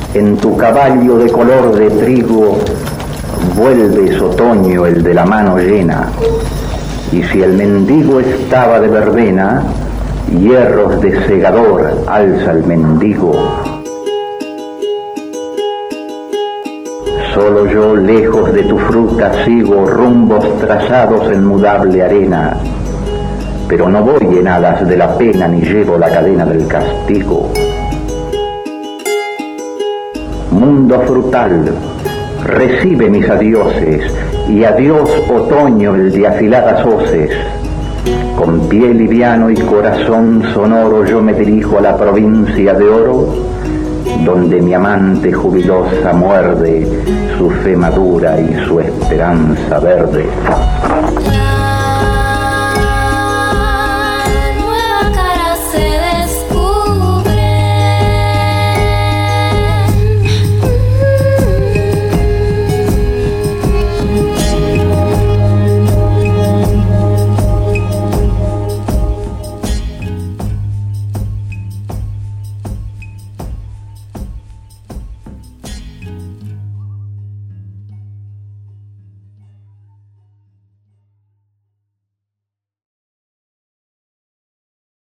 En tu caballo de color de trigo vuelves otoño el de la mano llena, y si el mendigo estaba de verbena, hierros de segador alza el mendigo. Solo yo, lejos de tu fruta, sigo rumbos trazados en mudable arena, pero no voy en alas de la pena ni llevo la cadena del castigo. Mundo frutal, recibe mis adioses, y adiós otoño el de afiladas hoces. Con pie liviano y corazón sonoro yo me dirijo a la provincia de oro, donde mi amante jubilosa muerde su fe madura y su esperanza verde.